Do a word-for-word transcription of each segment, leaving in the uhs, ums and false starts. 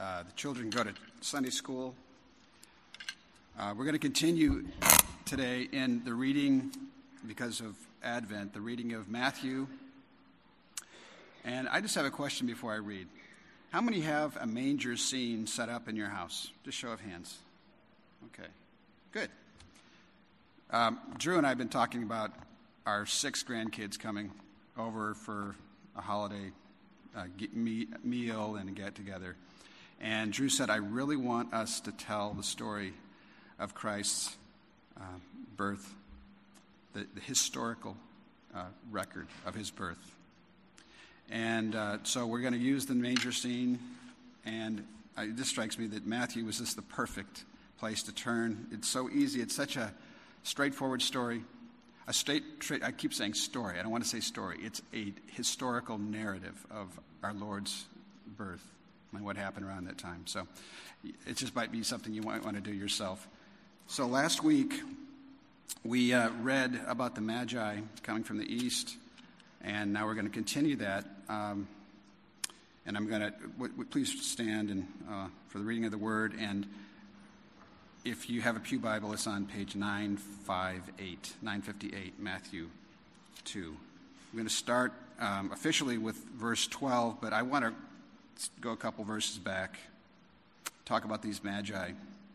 uh, the children go to Sunday school. Uh, we're going to continue today in the reading, because of Advent, the reading of Matthew. And I just have a question before I read. How many have a manger scene set up in your house? Just show of hands. Okay, good. Um, Drew and I have been talking about our six grandkids coming over for a holiday uh, get me, meal and get together. And Drew said, I really want us to tell the story of Christ's uh, birth, the, the historical uh, record of his birth. And uh, so we're going to use the manger scene, and uh, it just strikes me that Matthew was just the perfect place to turn. It's so easy. It's such a straightforward story. A straight, straight, I keep saying story. I don't want to say story. It's a historical narrative of our Lord's birth and what happened around that time. So it just might be something you might want to do yourself. So last week, we uh, read about the Magi coming from the east, and now we're going to continue that. Um, and I'm going to, w- w- please stand and uh, for the reading of the Word. And if you have a pew Bible, it's on page nine fifty-eight, nine fifty-eight, Matthew two. We're going to start um, officially with verse twelve, but I want to go a couple verses back, talk about these Magi.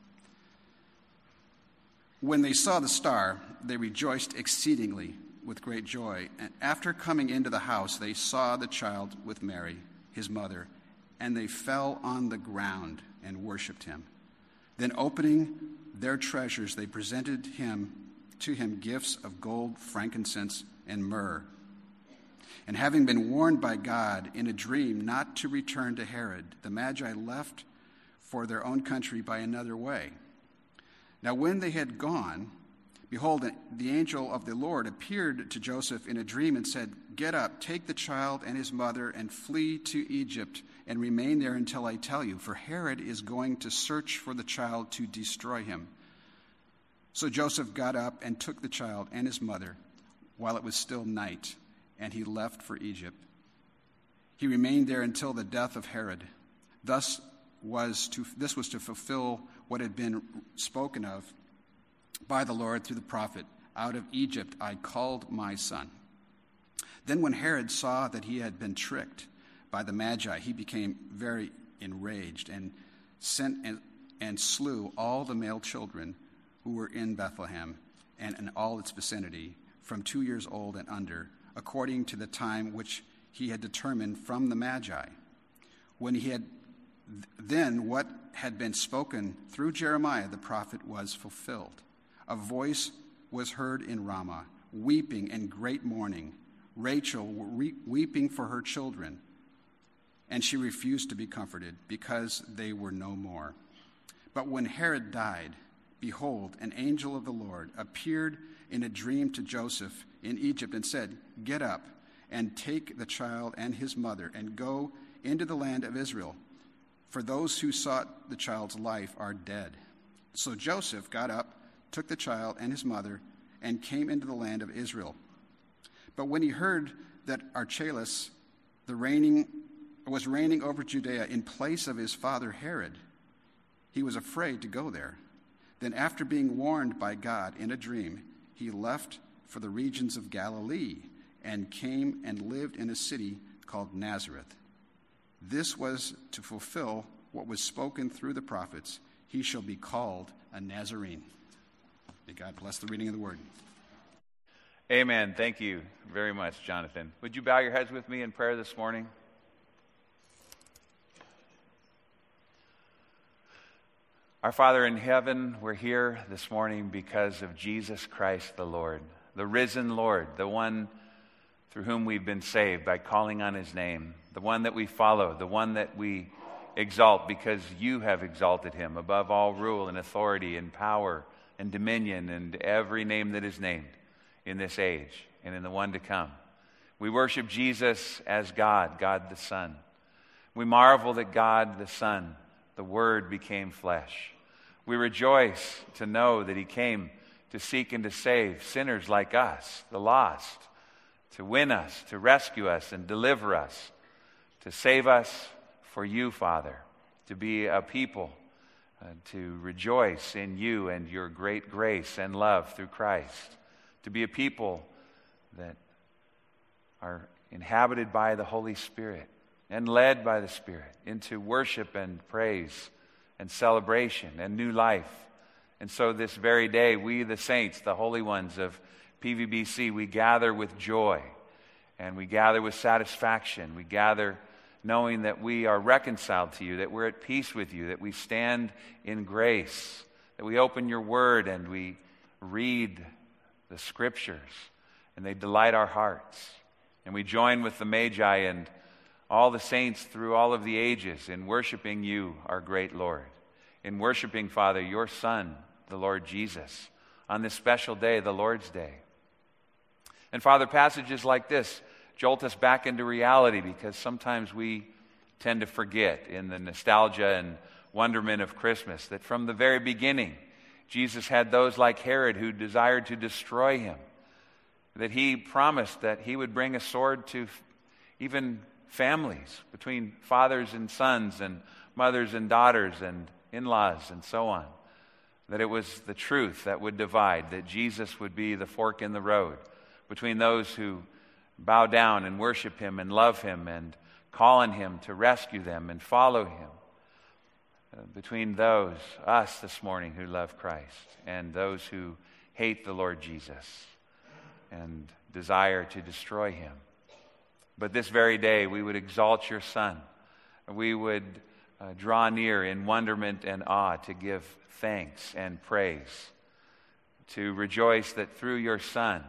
When they saw the star, they rejoiced exceedingly with great joy. And after coming into the house, they saw the child with Mary, his mother, and they fell on the ground and worshipped him. Then opening their treasures, they presented him to him gifts of gold, frankincense, and myrrh. And having been warned by God in a dream not to return to Herod, the Magi left for their own country by another way. Now when they had gone, behold, the angel of the Lord appeared to Joseph in a dream and said, Get up, take the child and his mother, and flee to Egypt, and remain there until I tell you, for Herod is going to search for the child to destroy him. So Joseph got up and took the child and his mother while it was still night, and he left for Egypt. He remained there until the death of Herod. Thus was to this was to fulfill what had been spoken of by the Lord through the prophet, Out of Egypt I called my son. Then when Herod saw that he had been tricked by the Magi, he became very enraged and sent and, and slew all the male children who were in Bethlehem and in all its vicinity, from two years old and under, according to the time which he had determined from the Magi. When he had then what had been spoken through Jeremiah the prophet was fulfilled. A voice was heard in Ramah, weeping and great mourning, Rachel re- weeping for her children, and she refused to be comforted because they were no more. But when Herod died, behold, an angel of the Lord appeared in a dream to Joseph in Egypt and said, Get up and take the child and his mother and go into the land of Israel, for those who sought the child's life are dead. So Joseph got up, took the child and his mother, and came into the land of Israel. But when he heard that Archelaus the reigning, was reigning over Judea in place of his father Herod, he was afraid to go there. Then after being warned by God in a dream, he left for the regions of Galilee and came and lived in a city called Nazareth. This was to fulfill what was spoken through the prophets. He shall be called a Nazarene. May God bless the reading of the word. Amen. Thank you very much, Jonathan. Would you bow your heads with me in prayer this morning? Our Father in heaven, we're here this morning because of Jesus Christ the Lord, the risen Lord, the one through whom we've been saved by calling on his name, the one that we follow, the one that we exalt because you have exalted him above all rule and authority and power and dominion and every name that is named in this age and in the one to come. We worship Jesus as God, God the Son. We marvel that God the Son, the Word, became flesh. We rejoice to know that he came to seek and to save sinners like us, the lost, to win us, to rescue us and deliver us, to save us for you, Father, to be a people, uh, to rejoice in you and your great grace and love through Christ, to be a people that are inhabited by the Holy Spirit and led by the Spirit into worship and praise and celebration and new life. And so this very day, we the saints, the holy ones of P V B C, we gather with joy and we gather with satisfaction. We gather knowing that we are reconciled to you, that we're at peace with you, that we stand in grace, that we open your word and we read the scriptures and they delight our hearts. And we join with the Magi and all the saints through all of the ages in worshiping you, our great Lord, in worshiping, Father, your Son, the Lord Jesus, on this special day, the Lord's Day. And Father, passages like this jolt us back into reality because sometimes we tend to forget in the nostalgia and wonderment of Christmas that from the very beginning, Jesus had those like Herod who desired to destroy him, that he promised that he would bring a sword to even families, between fathers and sons and mothers and daughters and in-laws and so on, that it was the truth that would divide, that Jesus would be the fork in the road between those who bow down and worship him and love him and call on him to rescue them and follow him, uh, between those, us this morning, who love Christ and those who hate the Lord Jesus and desire to destroy him. But this very day, we would exalt your Son. We would uh, draw near in wonderment and awe to give thanks and praise, to rejoice that through your Son,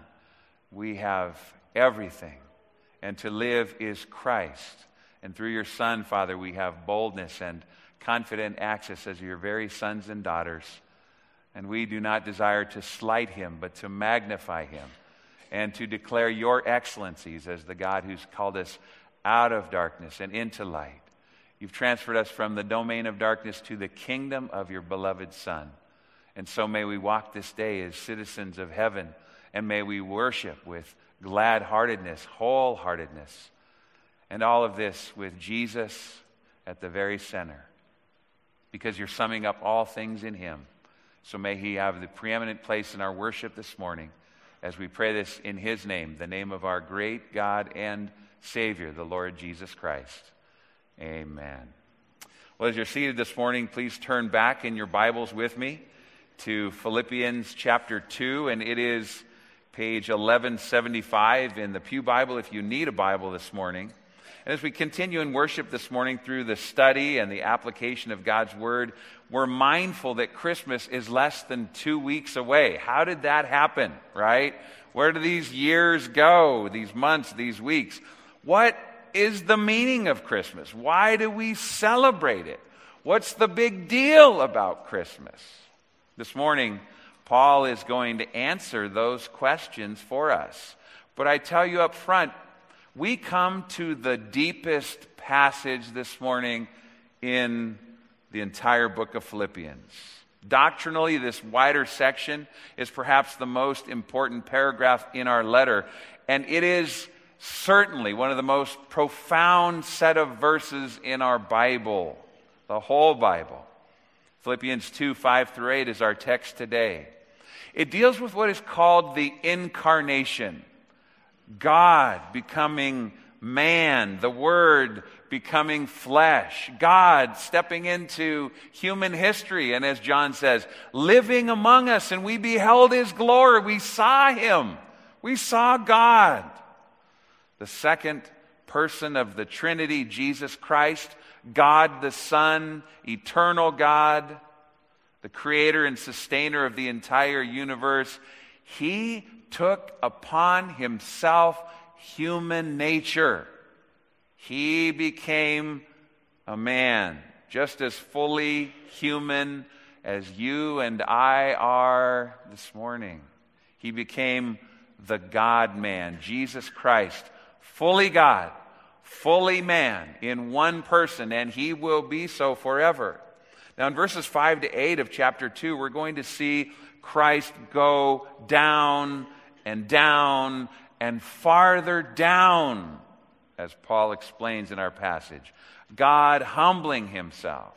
we have everything, and to live is Christ. And through your Son, Father, we have boldness and confident access as your very sons and daughters. And we do not desire to slight him, but to magnify him and to declare your excellencies as the God who's called us out of darkness and into light. You've transferred us from the domain of darkness to the kingdom of your beloved Son. And so may we walk this day as citizens of heaven, and may we worship with glad-heartedness, wholeheartedness, and all of this with Jesus at the very center, because you're summing up all things in him. So may he have the preeminent place in our worship this morning as we pray this in his name, the name of our great God and Savior, the Lord Jesus Christ. Amen. Well, as you're seated this morning, please turn back in your Bibles with me to Philippians chapter two, and it is page eleven seventy-five in the Pew Bible if you need a Bible this morning. And as we continue in worship this morning through the study and the application of God's Word, we're mindful that Christmas is less than two weeks away. How did that happen, right? Where do these years go, these months, these weeks? What is the meaning of Christmas? Why do we celebrate it? What's the big deal about Christmas? This morning, Paul is going to answer those questions for us. But I tell you up front, we come to the deepest passage this morning in the entire book of Philippians. Doctrinally, this wider section is perhaps the most important paragraph in our letter, and it is certainly one of the most profound set of verses in our Bible, the whole Bible. Philippians two, five through eight is our text today. It deals with what is called the incarnation. God becoming man, the Word becoming flesh, God stepping into human history, and as John says, living among us, and we beheld his glory. We saw him. We saw God. The second person of the Trinity, Jesus Christ, God the Son, eternal God, the creator and sustainer of the entire universe. He took upon himself human nature. He became a man, just as fully human as you and I are this morning. He became the God-man, Jesus Christ, fully God, fully man in one person, and he will be so forever. Now in verses five to eight of chapter two, we're going to see Christ go down and down and farther down, as Paul explains in our passage. God humbling himself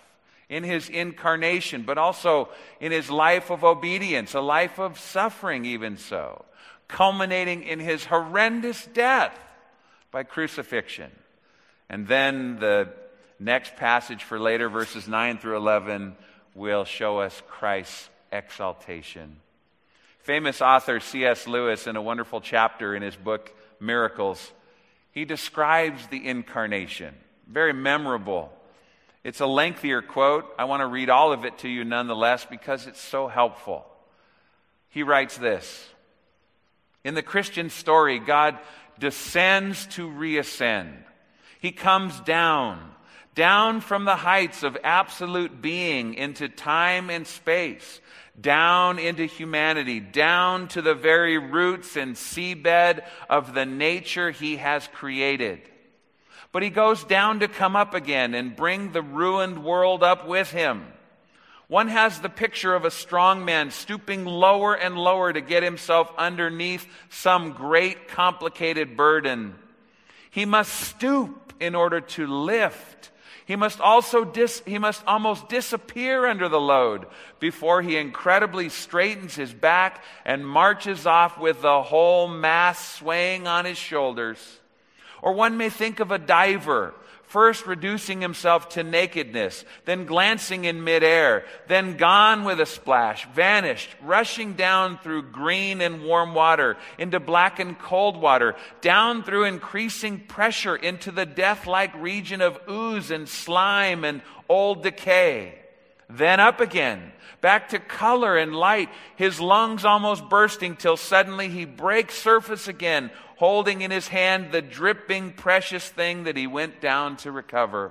in his incarnation, but also in his life of obedience, a life of suffering even so, culminating in his horrendous death by crucifixion. And then the next passage for later, verses nine through eleven, will show us Christ's exaltation. Famous author C S Lewis, in a wonderful chapter in his book, Miracles, he describes the incarnation. Very memorable. It's a lengthier quote. I want to read all of it to you nonetheless because it's so helpful. He writes this: in the Christian story, God descends to reascend. He comes down, down from the heights of absolute being into time and space, down into humanity, down to the very roots and seabed of the nature he has created. But he goes down to come up again and bring the ruined world up with him. One has the picture of a strong man stooping lower and lower to get himself underneath some great complicated burden. He must stoop in order to lift. He must also dis- he must almost disappear under the load before he incredibly straightens his back and marches off with the whole mass swaying on his shoulders. Or one may think of a diver, first reducing himself to nakedness, then glancing in midair, then gone with a splash, vanished, rushing down through green and warm water, into black and cold water, down through increasing pressure into the death-like region of ooze and slime and old decay. Then up again, back to color and light, his lungs almost bursting till suddenly he breaks surface again, holding in his hand the dripping precious thing that he went down to recover.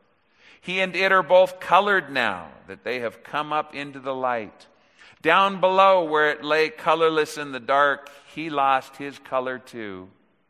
He and it are both colored now that they have come up into the light. Down below where it lay colorless in the dark, he lost his color too.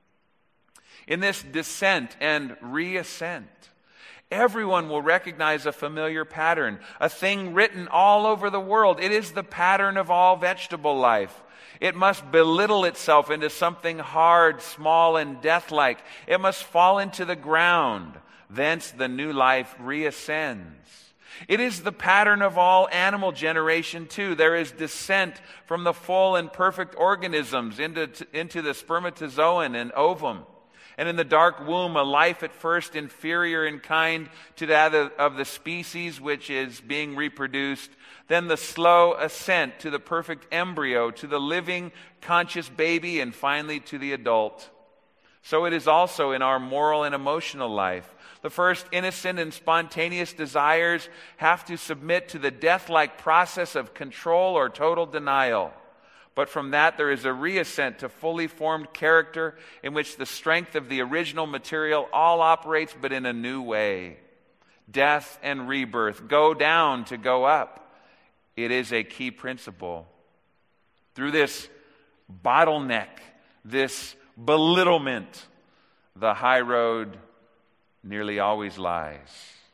In this descent and reascent, everyone will recognize a familiar pattern, a thing written all over the world. It is the pattern of all vegetable life. It must belittle itself into something hard, small, and death-like. It must fall into the ground. Thence the new life reascends. It is the pattern of all animal generation too. There is descent from the full and perfect organisms into, into the spermatozoon and ovum. And in the dark womb, a life at first inferior in kind to that of, of the species which is being reproduced. Then the slow ascent to the perfect embryo, to the living, conscious baby, and finally to the adult. So it is also in our moral and emotional life. The first innocent and spontaneous desires have to submit to the death-like process of control or total denial. But from that there is a reascent to fully formed character in which the strength of the original material all operates but in a new way. Death and rebirth, go down to go up. It is a key principle. Through this bottleneck, this belittlement, the high road nearly always lies.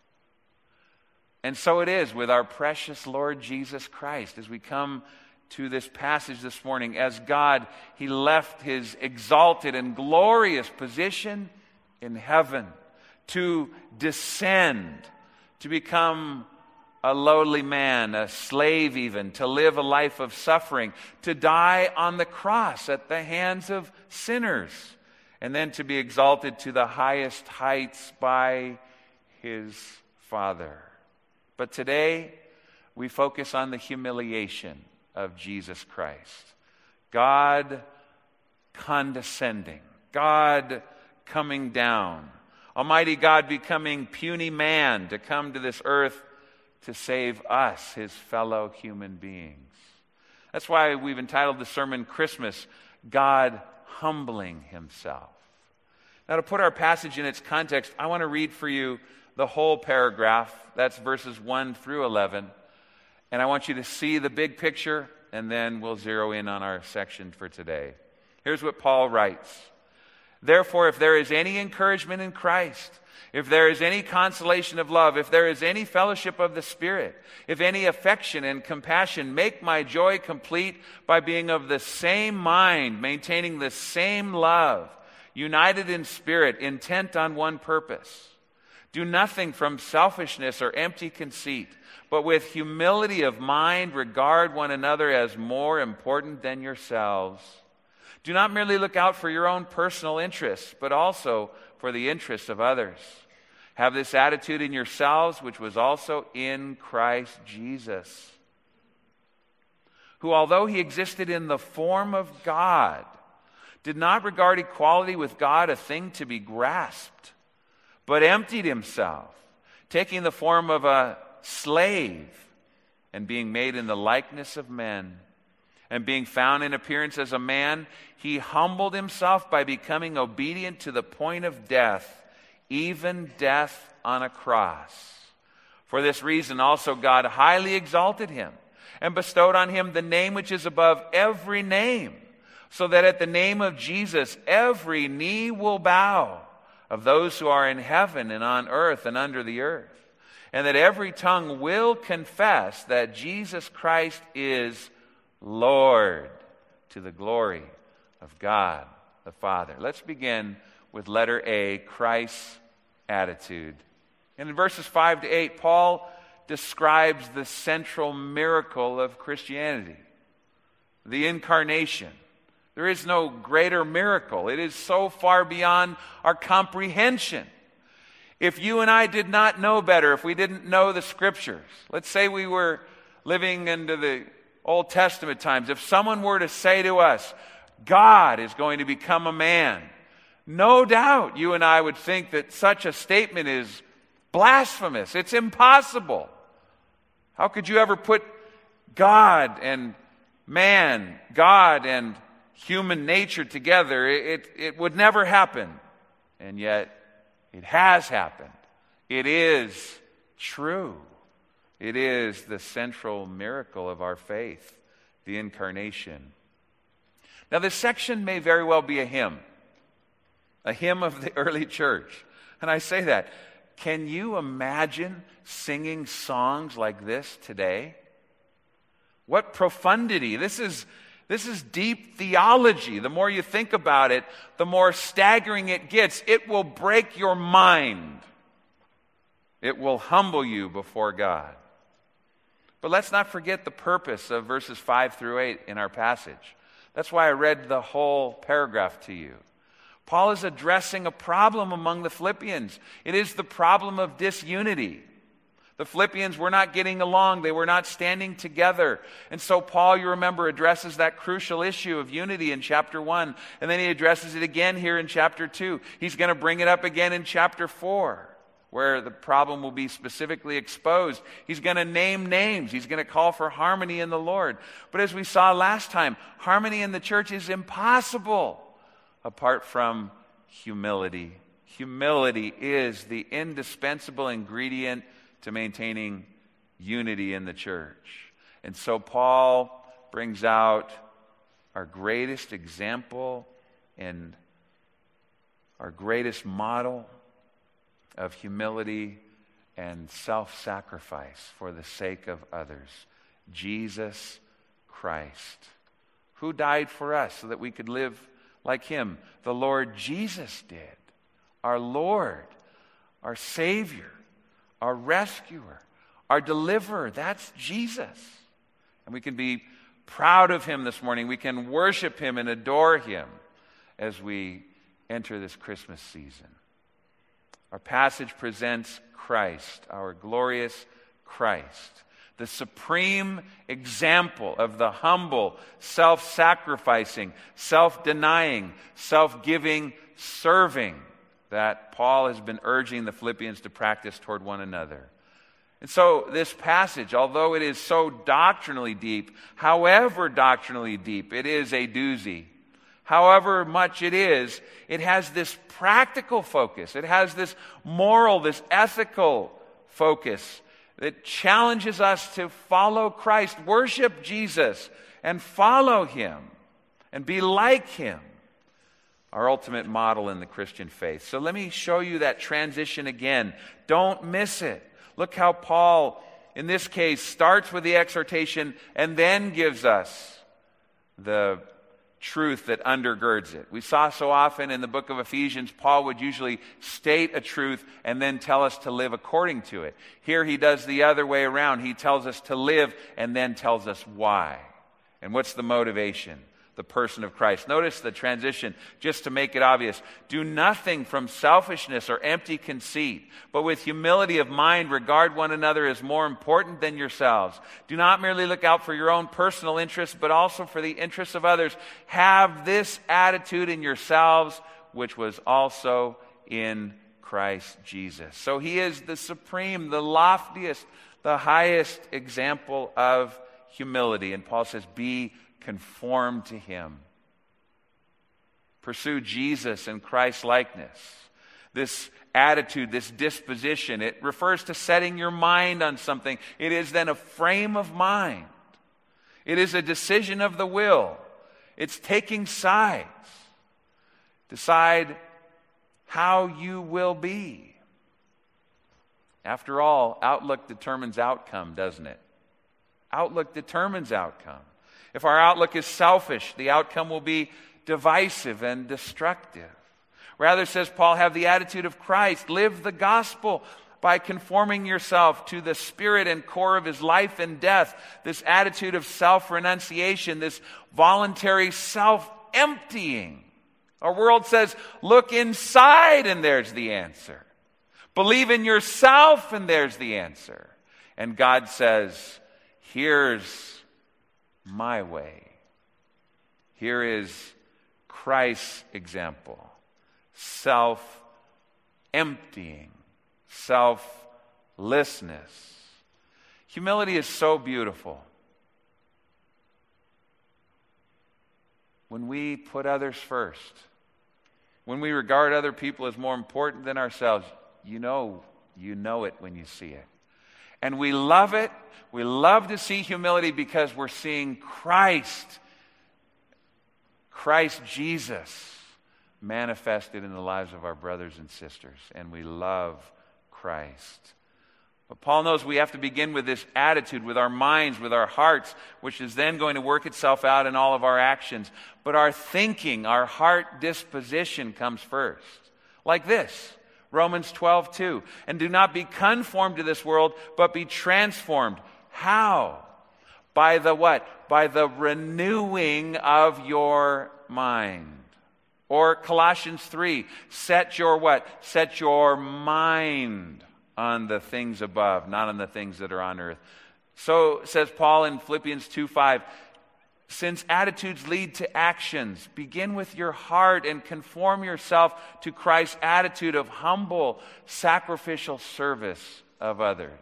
And so it is with our precious Lord Jesus Christ. As we come to this passage this morning, as God, He left His exalted and glorious position in heaven to descend, to become a lowly man, a slave even, to live a life of suffering, to die on the cross at the hands of sinners, and then to be exalted to the highest heights by His Father. But today, we focus on the humiliation of Jesus Christ. God condescending, God coming down, Almighty God becoming puny man to come to this earth to save us, His fellow human beings. That's why we've entitled the sermon Christmas, God Humbling Himself. Now, to put our passage in its context, I want to read for you the whole paragraph. That's verses one through eleven. And I want you to see the big picture, and then we'll zero in on our section for today. Here's what Paul writes. Therefore, if there is any encouragement in Christ, if there is any consolation of love, if there is any fellowship of the Spirit, if any affection and compassion, make my joy complete by being of the same mind, maintaining the same love, united in spirit, intent on one purpose. Do nothing from selfishness or empty conceit, but with humility of mind regard one another as more important than yourselves. Do not merely look out for your own personal interests, but also for the interests of others. Have this attitude in yourselves, which was also in Christ Jesus, who, although he existed in the form of God, did not regard equality with God a thing to be grasped, but emptied himself, taking the form of a slave, and being made in the likeness of men, and being found in appearance as a man, he humbled himself by becoming obedient to the point of death, even death on a cross. For this reason also God highly exalted him, and bestowed on him the name which is above every name, so that at the name of Jesus every knee will bow, of those who are in heaven and on earth and under the earth, and that every tongue will confess that Jesus Christ is Lord, to the glory of God the Father. Let's begin with letter A, Christ's attitude. And in verses five to eight, Paul describes the central miracle of Christianity, the incarnation. There is no greater miracle. It is so far beyond our comprehension. If you and I did not know better, if we didn't know the Scriptures, let's say we were living into the Old Testament times, if someone were to say to us, God is going to become a man, no doubt you and I would think that such a statement is blasphemous. It's impossible. How could you ever put God and man, God and human nature together? It, it, it would never happen. And yet, it has happened. It is true. It is the central miracle of our faith, the incarnation. Now, this section may very well be a hymn, a hymn of the early church. And I say that. Can you imagine singing songs like this today? What profundity. This is, this is deep theology. The more you think about it, the more staggering it gets. It will break your mind. It will humble you before God. But let's not forget the purpose of verses five through eight in our passage. That's why I read the whole paragraph to you. Paul is addressing a problem among the Philippians. It is the problem of disunity. The Philippians were not getting along. They were not standing together. And so Paul, you remember, addresses that crucial issue of unity in chapter one. And then he addresses it again here in chapter two. He's going to bring it up again in chapter four, where the problem will be specifically exposed. He's going to name names. He's going to call for harmony in the Lord. But as we saw last time, harmony in the church is impossible apart from humility. Humility is the indispensable ingredient to maintaining unity in the church. And so Paul brings out our greatest example and our greatest model of humility and self-sacrifice for the sake of others, Jesus Christ, who died for us so that we could live like him. The Lord Jesus did. Our Lord, our Savior, our rescuer, our deliverer. That's Jesus. And we can be proud of him this morning. We can worship him and adore him as we enter this Christmas season. Our passage presents Christ, our glorious Christ, the supreme example of the humble, self-sacrificing, self-denying, self-giving, serving that Paul has been urging the Philippians to practice toward one another. And so this passage, although it is so doctrinally deep, however doctrinally deep, it is a doozy. However much it is, it has this practical focus. It has this moral, this ethical focus that challenges us to follow Christ, worship Jesus, and follow him, and be like him, our ultimate model in the Christian faith. So let me show you that transition again. Don't miss it. Look how Paul, in this case, starts with the exhortation and then gives us the truth that undergirds it. We saw so often in the book of Ephesians, Paul would usually state a truth and then tell us to live according to it. Here he does the other way around. He tells us to live and then tells us why. And what's the motivation? The person of Christ. Notice the transition, just to make it obvious. Do nothing from selfishness or empty conceit, but with humility of mind regard one another as more important than yourselves. Do not merely look out for your own personal interests, but also for the interests of others. Have this attitude in yourselves, which was also in Christ Jesus. So he is the supreme, the loftiest, the highest example of humility. And Paul says, be conformed to him. Pursue Jesus and Christ's likeness. This attitude, this disposition, it refers to setting your mind on something. It is then a frame of mind. It is a decision of the will. It's taking sides. Decide how you will be. After all, outlook determines outcome, doesn't it? Outlook determines outcome. If our outlook is selfish, the outcome will be divisive and destructive. Rather, says Paul, have the attitude of Christ. Live the gospel by conforming yourself to the spirit and core of his life and death. This attitude of self-renunciation, this voluntary self-emptying. Our world says, look inside and there's the answer. Believe in yourself and there's the answer. And God says, here's my way. Here is Christ's example. Self-emptying. Selflessness. Humility is so beautiful. When we put others first, when we regard other people as more important than ourselves, you know, you know it when you see it. And we love it. We love to see humility because we're seeing Christ, Christ Jesus, manifested in the lives of our brothers and sisters. And we love Christ. But Paul knows we have to begin with this attitude, with our minds, with our hearts, which is then going to work itself out in all of our actions. But our thinking, our heart disposition comes first. Like this. Romans twelve two. And do not be conformed to this world, but be transformed. How? By the what? By the renewing of your mind. Or Colossians three. Set your what? Set your mind on the things above, not on the things that are on earth. So says Paul in Philippians two five. Since attitudes lead to actions, begin with your heart and conform yourself to Christ's attitude of humble, sacrificial service of others.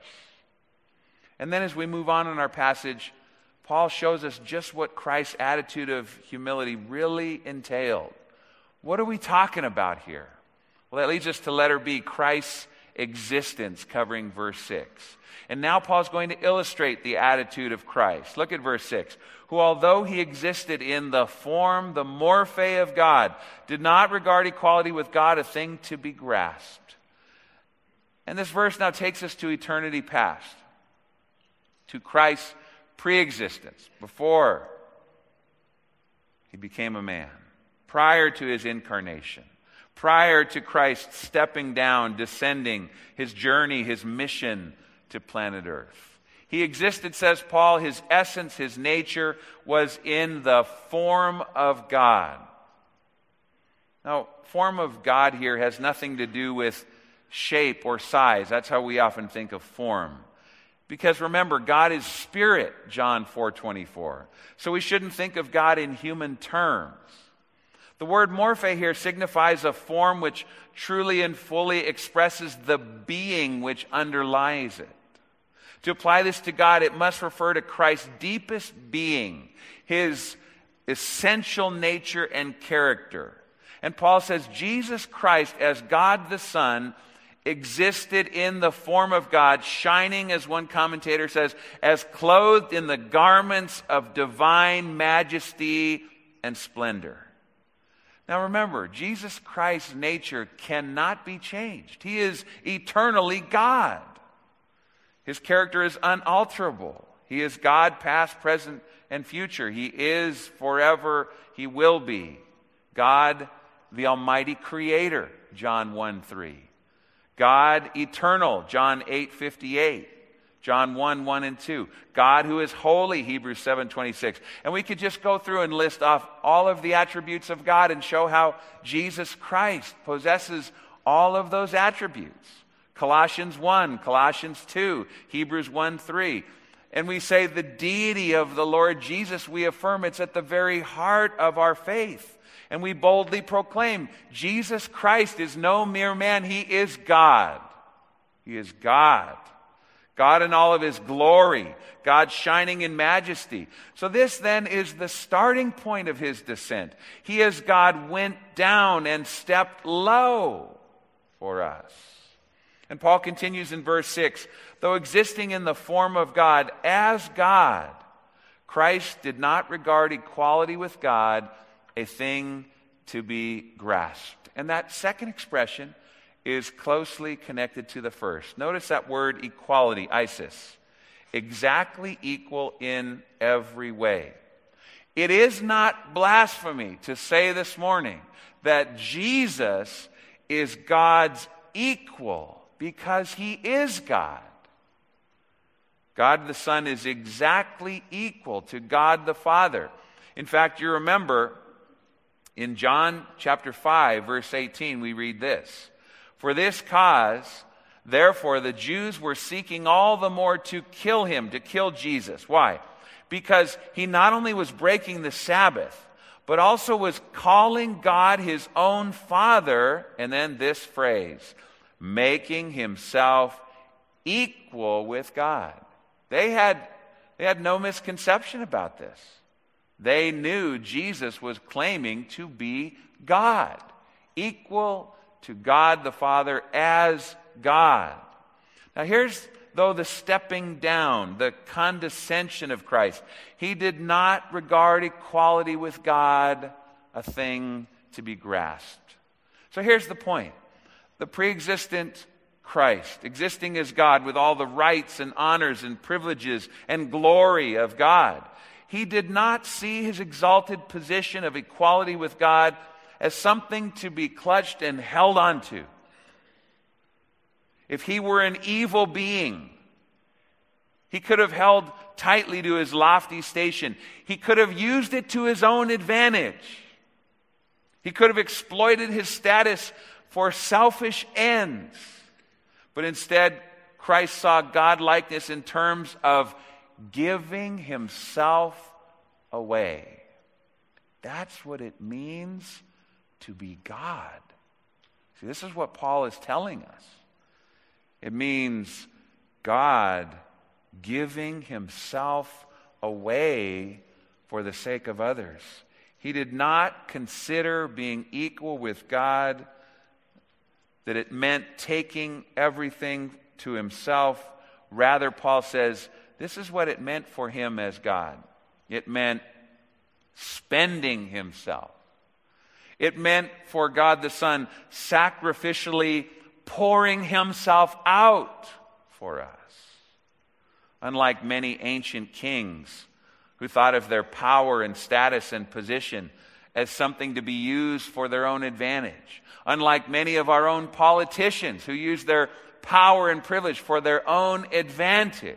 And then as we move on in our passage, Paul shows us just what Christ's attitude of humility really entailed. What are we talking about here? Well, that leads us to letter B, Christ's existence, covering verse six. And now Paul's going to illustrate the attitude of Christ. Look at verse six. Who, although he existed in the form, the morphe of God, did not regard equality with God a thing to be grasped. And this verse now takes us to eternity past, to Christ's pre-existence, before he became a man, prior to his incarnation, prior to Christ stepping down, descending, his journey, his mission to planet Earth. He existed, says Paul, his essence, his nature was in the form of God. Now, form of God here has nothing to do with shape or size. That's how we often think of form. Because remember, God is spirit, John four twenty-four. So we shouldn't think of God in human terms. The word morphe here signifies a form which truly and fully expresses the being which underlies it. To apply this to God, it must refer to Christ's deepest being, his essential nature and character. And Paul says Jesus Christ, as God the Son, existed in the form of God, shining, as one commentator says, as clothed in the garments of divine majesty and splendor. Now remember, Jesus Christ's nature cannot be changed. He is eternally God. His character is unalterable. He is God, past, present, and future. He is forever. He will be. God, the Almighty Creator, John one three. God, eternal, John eight fifty-eight. John one, one and two. God who is holy, Hebrews seven twenty-six. And we could just go through and list off all of the attributes of God and show how Jesus Christ possesses all of those attributes. Colossians one, Colossians two, Hebrews one three. And we say the deity of the Lord Jesus, we affirm it's at the very heart of our faith. And we boldly proclaim, Jesus Christ is no mere man, He is God. He is God. God in all of His glory, God shining in majesty. So this then is the starting point of His descent. He as God went down and stepped low for us. And Paul continues in verse six, though existing in the form of God as God, Christ did not regard equality with God a thing to be grasped. And that second expression is closely connected to the first. Notice that word equality, isis. Exactly equal in every way. It is not blasphemy to say this morning that Jesus is God's equal because He is God. God the Son is exactly equal to God the Father. In fact, you remember in John chapter five, verse eighteen, we read this. For this cause, therefore, the Jews were seeking all the more to kill Him, to kill Jesus. Why? Because He not only was breaking the Sabbath, but also was calling God His own Father, and then this phrase, making Himself equal with God. They had, they had no misconception about this. They knew Jesus was claiming to be God, equal to God the Father as God. Now here's, though, the stepping down, the condescension of Christ. He did not regard equality with God a thing to be grasped. So here's the point. The pre-existent Christ, existing as God with all the rights and honors and privileges and glory of God, He did not see His exalted position of equality with God as something to be clutched and held onto. If He were an evil being, He could have held tightly to His lofty station. He could have used it to His own advantage. He could have exploited His status for selfish ends. But instead, Christ saw God-likeness in terms of giving Himself away. That's what it means to be God. See, this is what Paul is telling us. It means God giving Himself away for the sake of others. He did not consider being equal with God, that it meant taking everything to Himself. Rather, Paul says, this is what it meant for Him as God. It meant spending Himself. It meant for God the Son sacrificially pouring Himself out for us. Unlike many ancient kings who thought of their power and status and position as something to be used for their own advantage. Unlike many of our own politicians who use their power and privilege for their own advantage.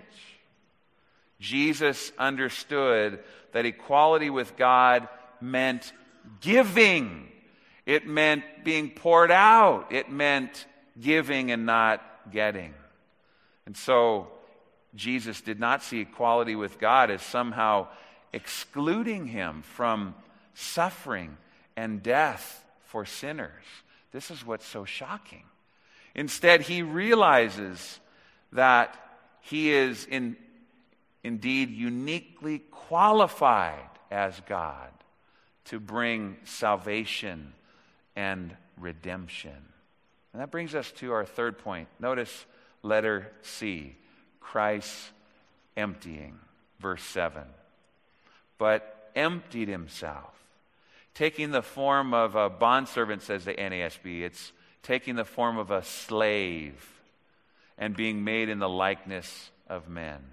Jesus understood that equality with God meant giving. It meant being poured out. It meant giving and not getting. And so Jesus did not see equality with God as somehow excluding Him from suffering and death for sinners. This is what's so shocking. Instead, He realizes that He is in, indeed uniquely qualified as God to bring salvation and redemption. And that brings us to our third point. Notice letter C, Christ's emptying, verse seven. But emptied Himself, taking the form of a bondservant, says the N A S B. It's taking the form of a slave and being made in the likeness of men.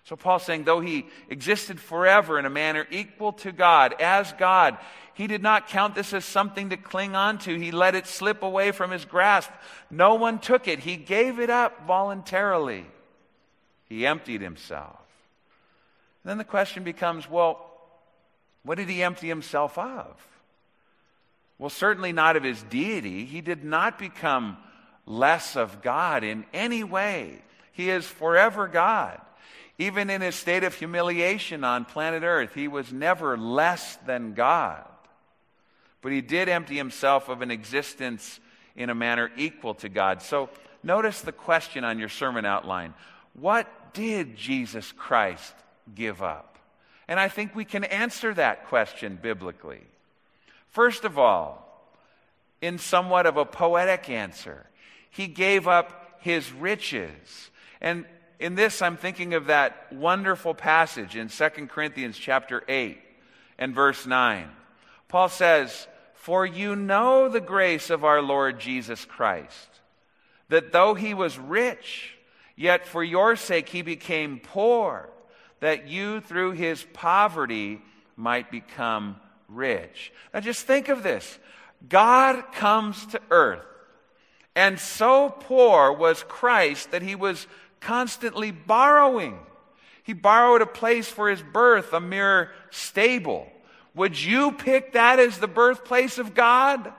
So Paul's saying, though he existed forever in a manner equal to God, as God, he did not count this as something to cling on to. He let it slip away from his grasp. No one took it. He gave it up voluntarily. He emptied himself. And then the question becomes, well, what did he empty himself of? Well, certainly not of his deity. He did not become less of God in any way. He is forever God. Even in his state of humiliation on planet Earth, he was never less than God. But he did empty himself of an existence in a manner equal to God. So notice the question on your sermon outline. What did Jesus Christ give up? And I think we can answer that question biblically. First of all, in somewhat of a poetic answer, he gave up his riches. And in this, I'm thinking of that wonderful passage in Second Corinthians chapter eight and verse nine. Paul says, "For you know the grace of our Lord Jesus Christ, that though he was rich, yet for your sake he became poor, that you through his poverty might become rich." Now just think of this. God comes to earth, and so poor was Christ that he was constantly borrowing. He borrowed a place for his birth, a mere stable. Would you pick that as the birthplace of God?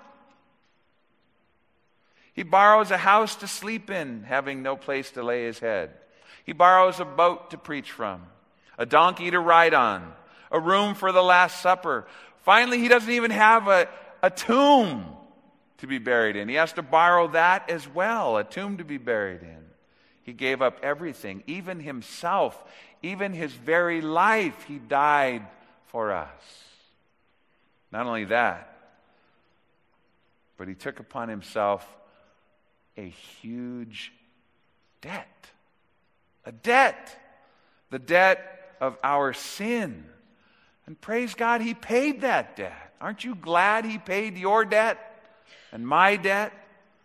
He borrows a house to sleep in, having no place to lay his head. He borrows a boat to preach from, a donkey to ride on, a room for the Last Supper. Finally, he doesn't even have a, a tomb to be buried in. He has to borrow that as well, a tomb to be buried in. He gave up everything, even himself, even his very life. He died for us. Not only that, but he took upon himself a huge debt. A debt. The debt of our sin. And praise God, he paid that debt. Aren't you glad he paid your debt and my debt?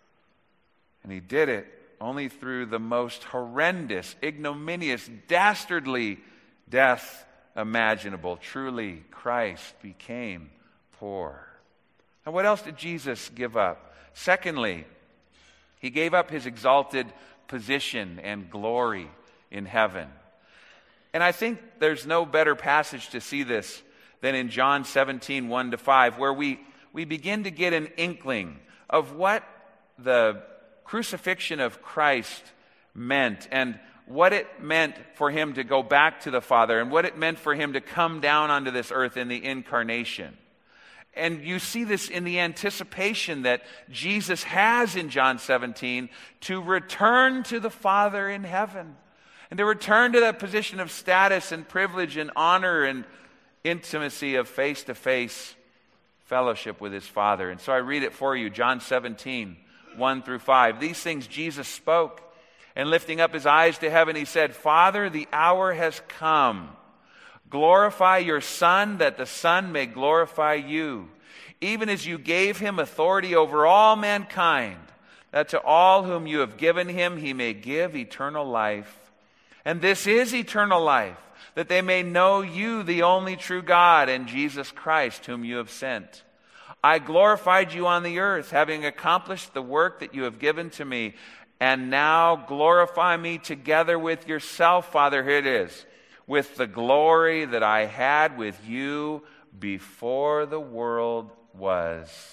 And he did it only through the most horrendous, ignominious, dastardly death imaginable. Truly, Christ became poor. And what else did Jesus give up? Secondly, he gave up his exalted position and glory in heaven. And I think there's no better passage to see this than in John seventeen, one to five, where we, we begin to get an inkling of what the crucifixion of Christ meant and what it meant for him to go back to the Father and what it meant for him to come down onto this earth in the incarnation. And you see this in the anticipation that Jesus has in John seventeen to return to the Father in heaven and to return to that position of status and privilege and honor and intimacy of face-to-face fellowship with his Father. And so I read it for you, John seventeen, one through five. These things Jesus spoke, and lifting up his eyes to heaven, he said, "Father, the hour has come. Glorify your Son, that the Son may glorify you, even as you gave him authority over all mankind, that to all whom you have given him he may give eternal life. And this is eternal life, that they may know you, the only true God, and Jesus Christ, whom you have sent. I glorified you on the earth, having accomplished the work that you have given to me. And now glorify me together with yourself," Father, here it is, "with the glory that I had with you before the world was."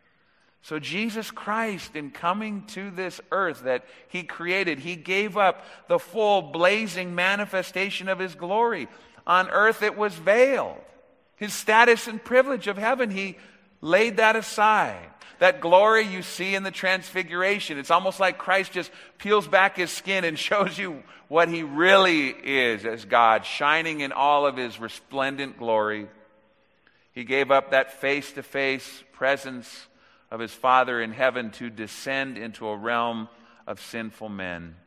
So Jesus Christ, in coming to this earth that he created, he gave up the full blazing manifestation of his glory. On earth it was veiled. His status and privilege of heaven, he laid that aside. That glory you see in the transfiguration, it's almost like Christ just peels back his skin and shows you what he really is as God, shining in all of his resplendent glory. He gave up that face-to-face presence of his Father in heaven to descend into a realm of sinful men.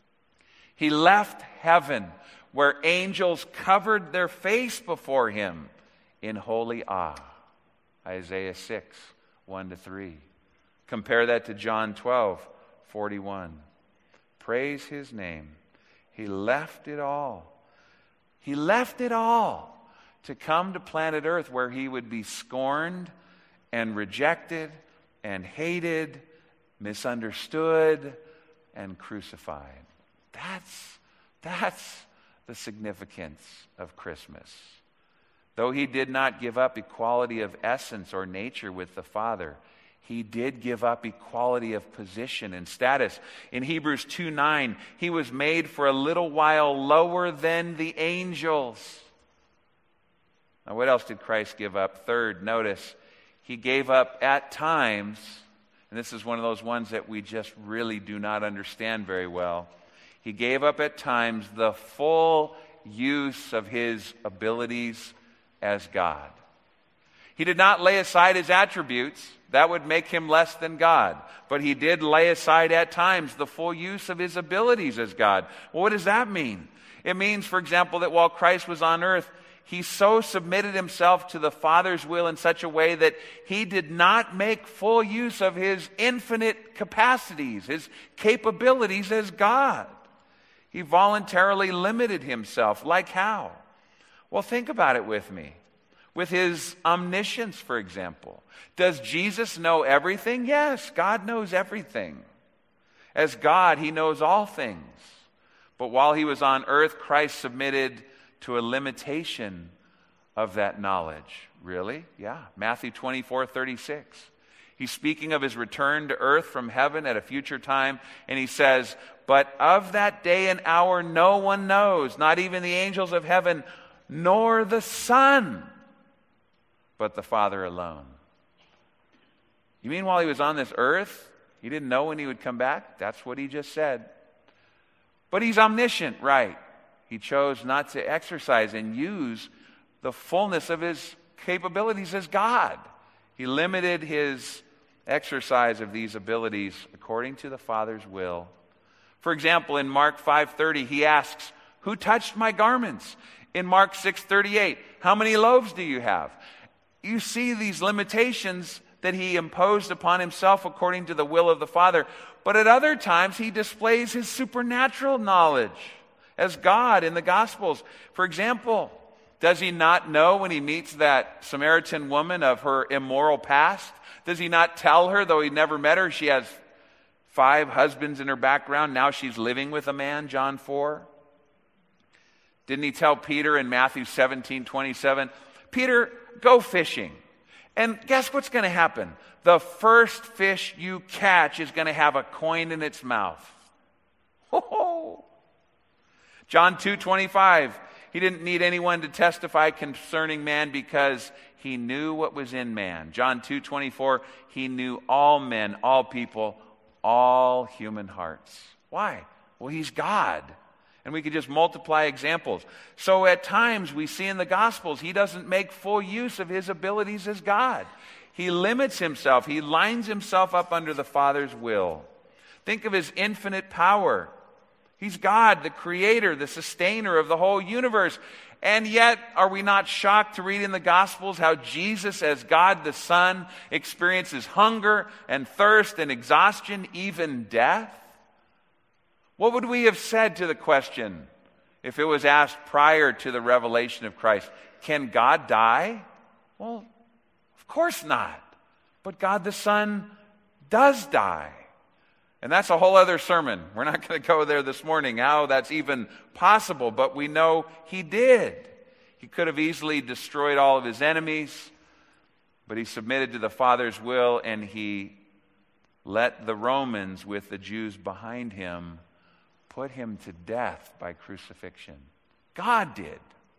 He left heaven where angels covered their face before him in holy awe. Isaiah six, one to three. Compare that to John twelve, forty-one. Praise his name. He left it all He left it all to come to planet Earth where he would be scorned and rejected and hated, misunderstood, and crucified. That's, that's the significance of Christmas. Though he did not give up equality of essence or nature with the Father, he did give up equality of position and status. In Hebrews two nine, he was made for a little while lower than the angels. Now, what else did Christ give up? Third, notice, he gave up at times, and this is one of those ones that we just really do not understand very well. He gave up at times the full use of his abilities as God. He did not lay aside his attributes. That would make him less than God. But he did lay aside at times the full use of his abilities as God. Well, what does that mean? It means, for example, that while Christ was on earth, he so submitted himself to the Father's will in such a way that he did not make full use of his infinite capacities, his capabilities as God. He voluntarily limited himself. Like how? Well, think about it with me. With his omniscience, for example. Does Jesus know everything? Yes, God knows everything. As God, he knows all things. But while he was on earth, Christ submitted to a limitation of that knowledge. Really? Yeah. Matthew twenty-four thirty-six. He's speaking of his return to earth from heaven at a future time, and he says, "But of that day and hour no one knows, not even the angels of heaven, nor the Son, but the Father alone." You mean while he was on this earth, he didn't know when he would come back? That's what he just said. But he's omniscient, right? He chose not to exercise and use the fullness of his capabilities as God. He limited his exercise of these abilities according to the Father's will. For example, in Mark five thirty, he asks, "Who touched my garments?" In Mark six thirty-eight, "How many loaves do you have?" You see these limitations that he imposed upon himself according to the will of the Father. But at other times, he displays his supernatural knowledge as God in the Gospels. For example, does he not know when he meets that Samaritan woman of her immoral past? Does he not tell her, though he never met her, she has five husbands in her background, now she's living with a man, John four? Didn't he tell Peter in Matthew seventeen twenty-seven, "Peter, go fishing. And guess what's going to happen? The first fish you catch is going to have a coin in its mouth." Ho-ho. John two twenty-five, he didn't need anyone to testify concerning man because he knew what was in man. John two twenty-four, he knew all men, all people, all human hearts. Why? Well, he's God. And we could just multiply examples. So at times we see in the Gospels, he doesn't make full use of his abilities as God. He limits himself. He lines himself up under the Father's will. Think of his infinite power. He's God, the creator, the sustainer of the whole universe. And yet, are we not shocked to read in the Gospels how Jesus, as God the Son, experiences hunger and thirst and exhaustion, even death? What would we have said to the question if it was asked prior to the revelation of Christ? Can God die? Well, of course not. But God the Son does die. And that's a whole other sermon. We're not going to go there this morning, how that's even possible, but we know he did. He could have easily destroyed all of his enemies, but he submitted to the Father's will, and he let the Romans, with the Jews behind him, put him to death by crucifixion. God did.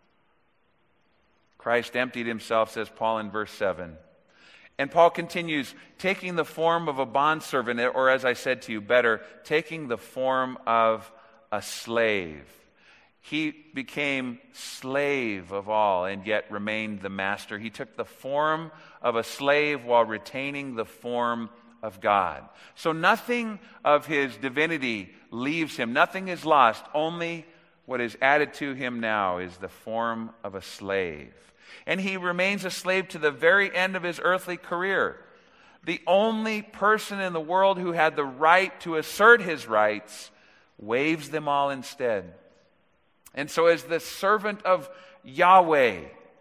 Christ emptied himself, says Paul in verse seven. And Paul continues, taking the form of a bondservant, or as I said to you better, taking the form of a slave. He became slave of all and yet remained the master. He took the form of a slave while retaining the form of God. So nothing of his divinity leaves him. Nothing is lost. Only what is added to him now is the form of a slave. And he remains a slave to the very end of his earthly career. The only person in the world who had the right to assert his rights waives them all instead. And so as the servant of Yahweh,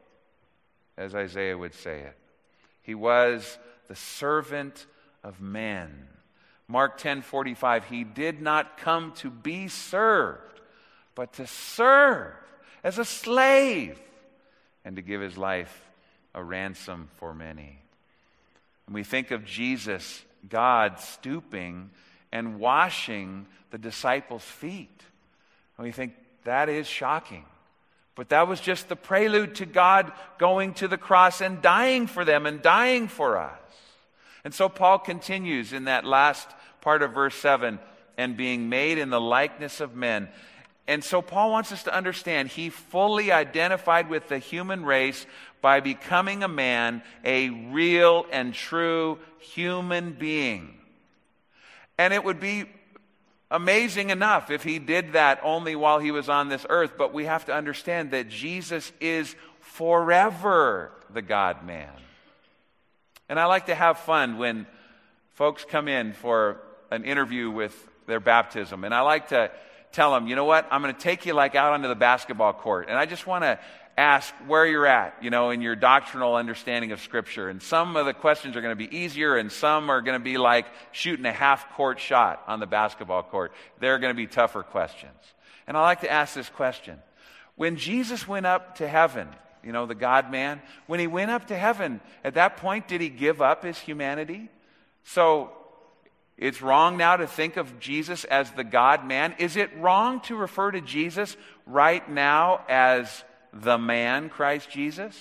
as Isaiah would say it, he was the servant of men. Mark ten forty-five, he did not come to be served, but to serve as a slave and to give his life a ransom for many. And we think of Jesus, God, stooping and washing the disciples' feet. And we think that is shocking. But that was just the prelude to God going to the cross and dying for them and dying for us. And so Paul continues in that last part of verse seven, and being made in the likeness of men. And so Paul wants us to understand he fully identified with the human race by becoming a man, a real and true human being. And it would be amazing enough if he did that only while he was on this earth, but we have to understand that Jesus is forever the God-man. And I like to have fun when folks come in for an interview with their baptism, and I like to tell them, you know what, I'm going to take you like out onto the basketball court, and I just want to ask where you're at, you know, in your doctrinal understanding of Scripture. And some of the questions are going to be easier, and some are going to be like shooting a half-court shot on the basketball court. They're going to be tougher questions. And I like to ask this question. When Jesus went up to heaven, you know, the God-man, when he went up to heaven, at that point, did he give up his humanity? So it's wrong now to think of Jesus as the God-man. Is it wrong to refer to Jesus right now as the man, Christ Jesus?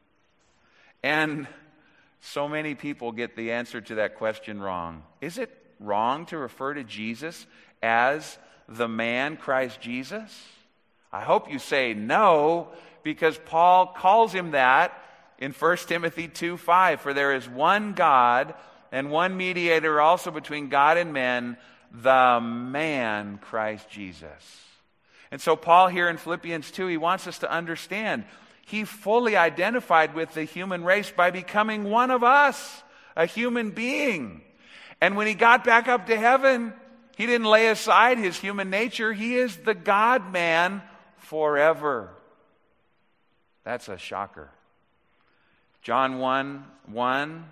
And so many people get the answer to that question wrong. Is it wrong to refer to Jesus as the man, Christ Jesus? I hope you say no, because Paul calls him that in First Timothy two five. For there is one God and one mediator also between God and men, the man, Christ Jesus. And so Paul here in Philippians two, he wants us to understand he fully identified with the human race by becoming one of us, a human being. And when he got back up to heaven, he didn't lay aside his human nature. He is the God-man forever. That's a shocker. John one one.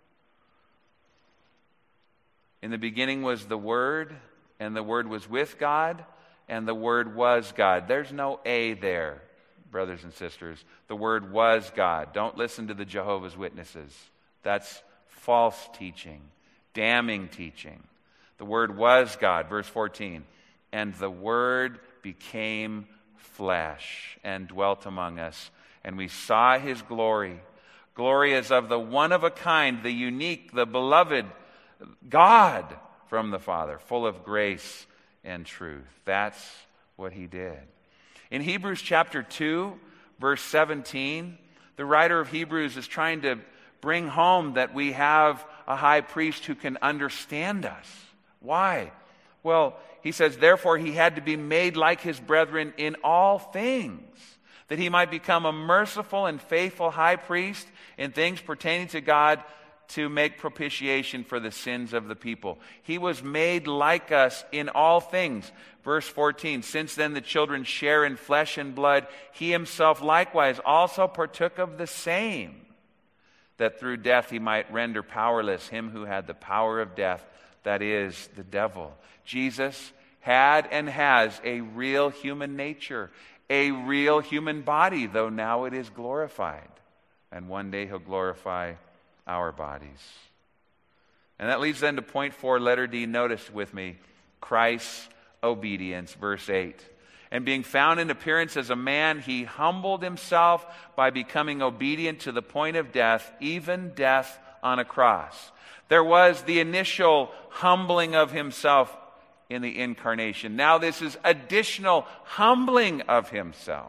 In the beginning was the Word, and the Word was with God, and the Word was God. There's no A there, brothers and sisters. The Word was God. Don't listen to the Jehovah's Witnesses. That's false teaching, damning teaching. The Word was God, verse fourteen. And the Word became flesh and dwelt among us, and we saw his glory. Glory as of the one of a kind, the unique, the beloved God from the Father, full of grace and truth. That's what he did. In Hebrews chapter two, verse seventeen, the writer of Hebrews is trying to bring home that we have a high priest who can understand us. Why? Well, he says, therefore he had to be made like his brethren in all things, that he might become a merciful and faithful high priest in things pertaining to God, to make propitiation for the sins of the people. He was made like us in all things. Verse fourteen, since then the children share in flesh and blood, he himself likewise also partook of the same, that through death he might render powerless him who had the power of death, that is, the devil. Jesus had and has a real human nature, a real human body, though now it is glorified. And one day he'll glorify our bodies. And that leads then to point four, letter D. Notice with me, Christ's obedience, verse eight. And being found in appearance as a man, he humbled himself by becoming obedient to the point of death, even death on a cross. There was the initial humbling of himself in the incarnation. Now this is additional humbling of himself.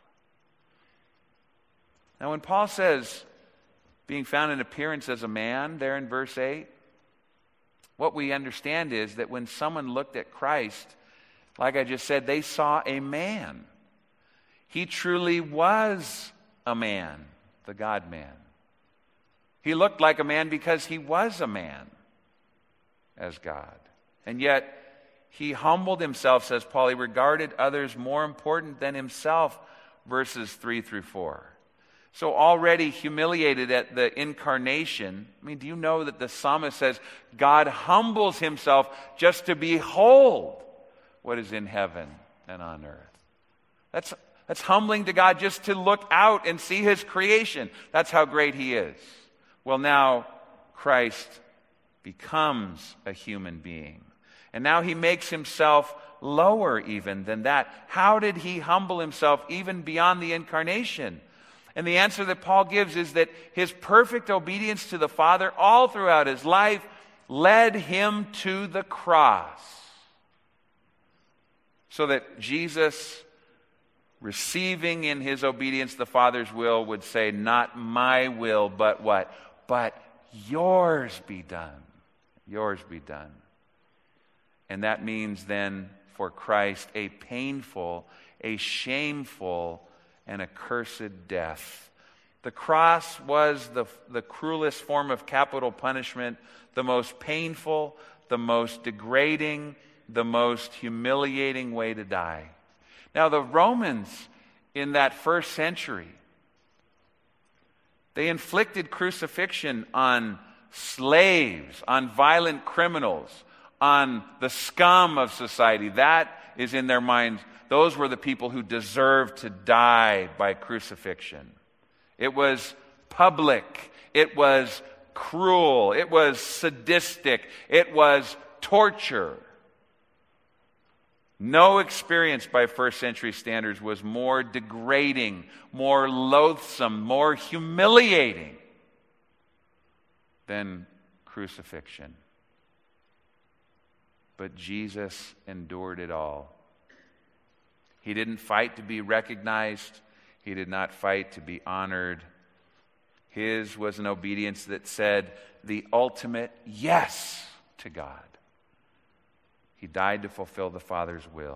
Now when Paul says, being found in appearance as a man, there in verse eight, what we understand is that when someone looked at Christ, like I just said, they saw a man. He truly was a man, the God-man. He looked like a man because he was a man as God. And yet, He humbled himself, says Paul. He regarded others more important than himself, verses three through four. So already humiliated at the incarnation, I mean, do you know that the psalmist says God humbles himself just to behold what is in heaven and on earth? That's, that's humbling to God, just to look out and see his creation. That's how great he is. Well, now Christ becomes a human being. And now he makes himself lower even than that. How did he humble himself even beyond the incarnation? And the answer that Paul gives is that his perfect obedience to the Father all throughout his life led him to the cross. So that Jesus, receiving in his obedience the Father's will, would say, not my will, but what? But yours be done. Yours be done. And that means then for Christ a painful, a shameful, and accursed death. The cross was the, the cruelest form of capital punishment, the most painful, the most degrading, the most humiliating way to die. Now, the Romans in that first century, they inflicted crucifixion on slaves, on violent criminals, on the scum of society. That is in their minds. Those were the people who deserved to die by crucifixion. It was public. It was cruel. It was sadistic. It was torture. No experience by first century standards was more degrading, more loathsome, more humiliating than crucifixion. But Jesus endured it all. He didn't fight to be recognized. He did not fight to be honored. His was an obedience that said the ultimate yes to God. He died to fulfill the Father's will.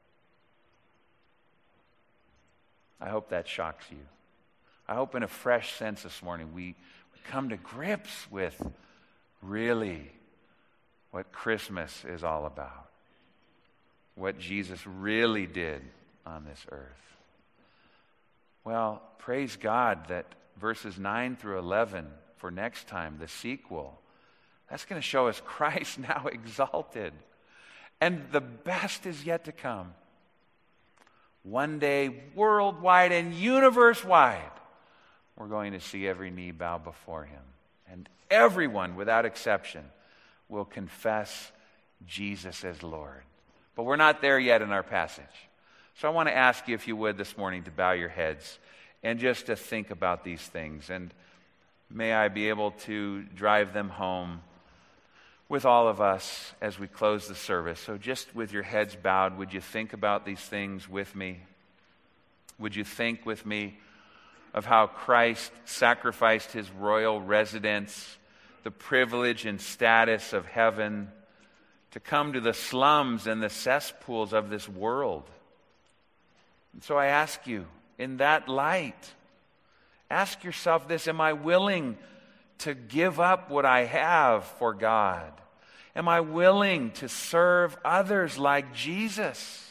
I hope that shocks you. I hope in a fresh sense this morning we, we come to grips with really what Christmas is all about. What Jesus really did on this earth. Well, praise God that verses nine through eleven for next time, the sequel, that's going to show us Christ now exalted. And the best is yet to come. One day, worldwide and universe-wide, we're going to see every knee bow before him. And everyone, without exception, will confess Jesus as Lord. But we're not there yet in our passage. So I want to ask you, if you would, this morning to bow your heads and just to think about these things. And may I be able to drive them home with all of us as we close the service. So just with your heads bowed, would you think about these things with me? Would you think with me of how Christ sacrificed his royal residence, the privilege and status of heaven, to come to the slums and the cesspools of this world? And so I ask you, in that light, ask yourself this: am I willing to give up what I have for God? Am I willing to serve others like Jesus?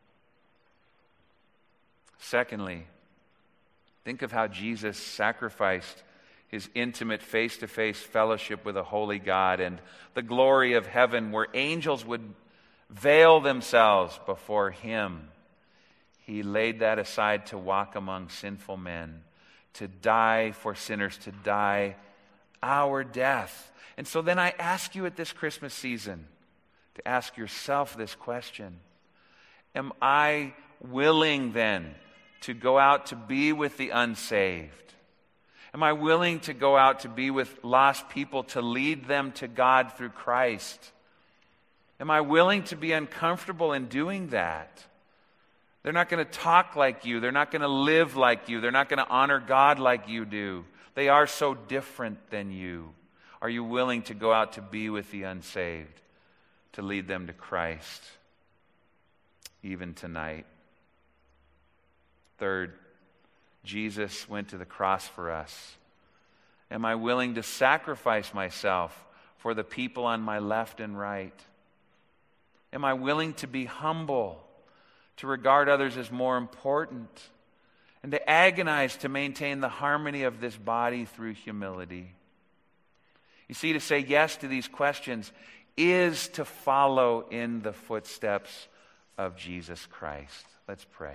Secondly, think of how Jesus sacrificed his intimate face-to-face fellowship with a holy God and the glory of heaven where angels would veil themselves before him. He laid that aside to walk among sinful men, to die for sinners, to die our death. And so then I ask you at this Christmas season to ask yourself this question: am I willing then to go out to be with the unsaved? Am I willing to go out to be with lost people, to lead them to God through Christ? Am I willing to be uncomfortable in doing that? They're not going to talk like you. They're not going to live like you. They're not going to honor God like you do. They are so different than you. Are you willing to go out to be with the unsaved, to lead them to Christ, even tonight? Third, Jesus went to the cross for us. Am I willing to sacrifice myself for the people on my left and right? Am I willing to be humble, to regard others as more important, and to agonize to maintain the harmony of this body through humility? You see, to say yes to these questions is to follow in the footsteps of Jesus Christ. Let's pray.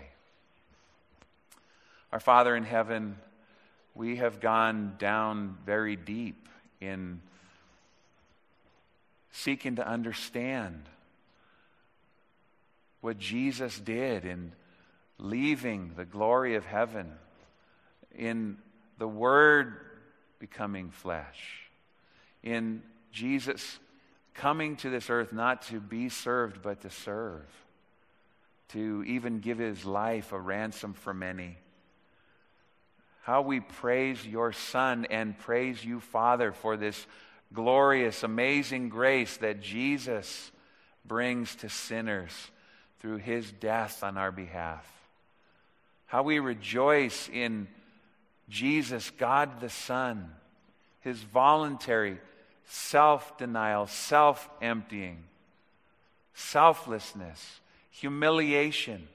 Our Father in heaven, we have gone down very deep in seeking to understand what Jesus did in leaving the glory of heaven, in the Word becoming flesh, in Jesus coming to this earth not to be served but to serve, to even give his life a ransom for many. How we praise your Son and praise you, Father, for this glorious, amazing grace that Jesus brings to sinners through his death on our behalf. How we rejoice in Jesus, God the Son, his voluntary self-denial, self-emptying, selflessness, humiliation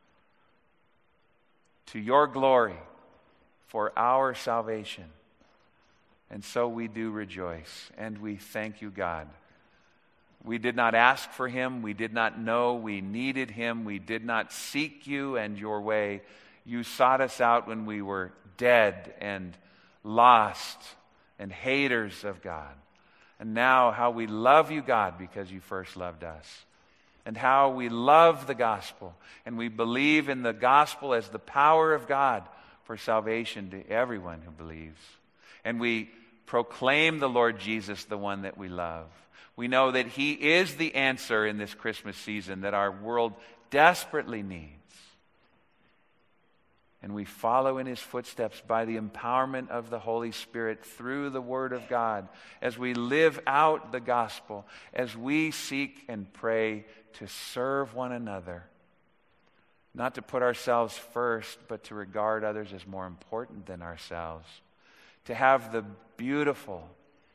to your glory for our salvation. And so we do rejoice, and we thank you, God. We did not ask for him. We did not know we needed him. We did not seek you and your way. You sought us out when we were dead and lost and haters of God. And now how we love you, God, because you first loved us. And how we love the gospel. And we believe in the gospel as the power of God for salvation to everyone who believes. And we proclaim the Lord Jesus, the one that we love. We know that he is the answer in this Christmas season that our world desperately needs. And we follow in his footsteps by the empowerment of the Holy Spirit through the Word of God as we live out the gospel, as we seek and pray to serve one another, not to put ourselves first, but to regard others as more important than ourselves, to have the beautiful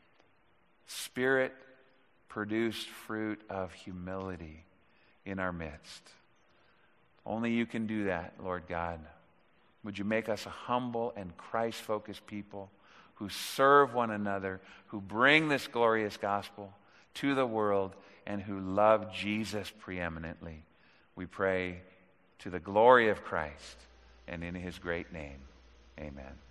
Spirit-produced fruit of humility in our midst. Only you can do that, Lord God. Would you make us a humble and Christ-focused people who serve one another, who bring this glorious gospel to the world, and who love Jesus preeminently? We pray to the glory of Christ and in his great name. Amen.